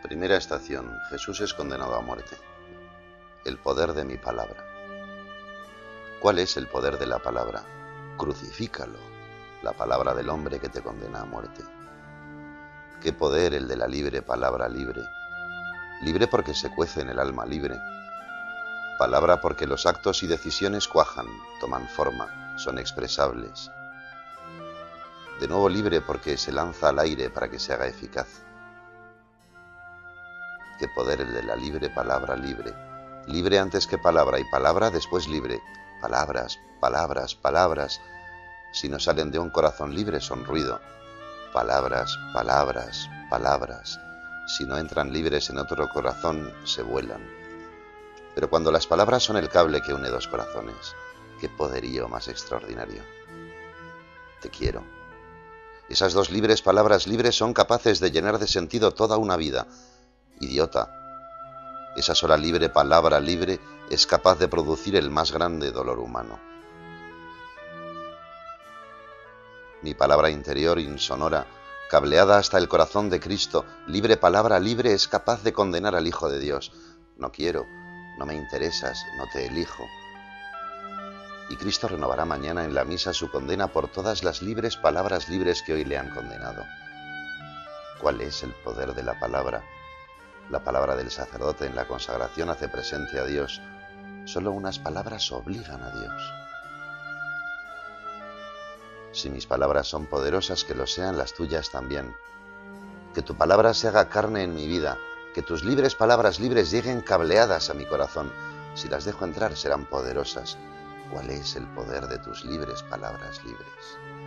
Primera estación. Jesús es condenado a muerte. El poder de mi palabra. ¿Cuál es el poder de la palabra? Crucifícalo, la palabra del hombre que te condena a muerte. ¿Qué poder el de la libre palabra libre? Libre porque se cuece en el alma libre. Palabra porque los actos y decisiones cuajan, toman forma, son expresables. De nuevo libre porque se lanza al aire para que se haga eficaz. Qué poder el de la libre palabra libre. Libre antes que palabra y palabra después libre. Palabras, palabras, palabras. Si no salen de un corazón libre son ruido. Palabras, palabras, palabras. Si no entran libres en otro corazón, se vuelan. Pero cuando las palabras son el cable que une dos corazones, qué poderío más extraordinario. Te quiero. Esas dos libres palabras libres son capaces de llenar de sentido toda una vida. Idiota. Esa sola libre palabra libre es capaz de producir el más grande dolor humano. Mi palabra interior insonora, cableada hasta el corazón de Cristo, libre palabra libre es capaz de condenar al Hijo de Dios. No quiero, no me interesas, no te elijo. Y Cristo renovará mañana en la misa su condena por todas las libres palabras libres que hoy le han condenado. ¿Cuál es el poder de la palabra? La palabra del sacerdote en la consagración hace presente a Dios. Solo unas palabras obligan a Dios. Si mis palabras son poderosas, que lo sean las tuyas también. Que tu palabra se haga carne en mi vida, que tus libres palabras libres lleguen cableadas a mi corazón. Si las dejo entrar serán poderosas. ¿Cuál es el poder de tus libres palabras libres?